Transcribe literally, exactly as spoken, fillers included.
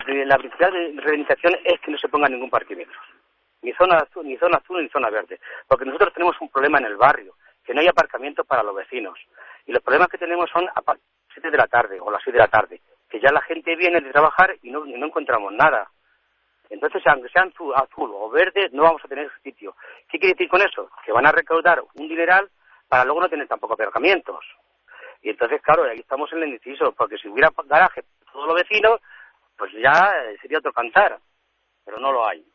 la principal reivindicación es que no se ponga ningún parquímetro. Ni zona azul, ni zona azul, ni zona verde. Porque nosotros tenemos un problema en el barrio, que no hay aparcamiento para los vecinos. Y los problemas que tenemos son a las siete de la tarde o las seis de la tarde, que ya la gente viene de trabajar y no, y no encontramos nada. Entonces, aunque sean azul o verde, no vamos a tener sitio. ¿Qué quiere decir con eso? Que van a recaudar un dineral para luego no tener tampoco aparcamientos. Y entonces, claro, ahí estamos en el indeciso, porque si hubiera garaje para todos los vecinos, pues ya sería otro cantar, pero no lo hay.